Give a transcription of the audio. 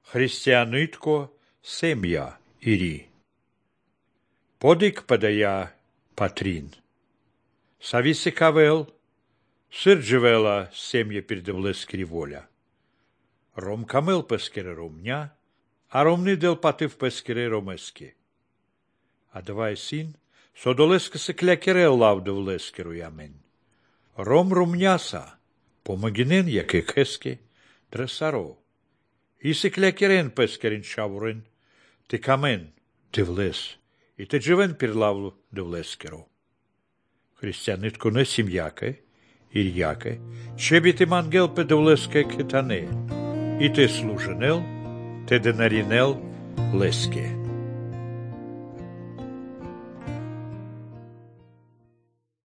Християнитко сем'я ірі. Подик подая Патрін. Савіси кавел, сирджевела сем'я передовлескері воля. Ром камел пескере ромня, а ромни дел патив пескере ромески. А давай син, содолеска се клякерел лавдов лескеру ямен. Ром ромняса, помогинен яке кески, дресаро. І се клякерен пескерин шавурен, ти камен, дивлес, і те джевен пірлавлу дивлескеру. Християнитко не сім'яке, ір'яке, чебі мангел пе дивлеске китане, і те служенел, те денарінел леске.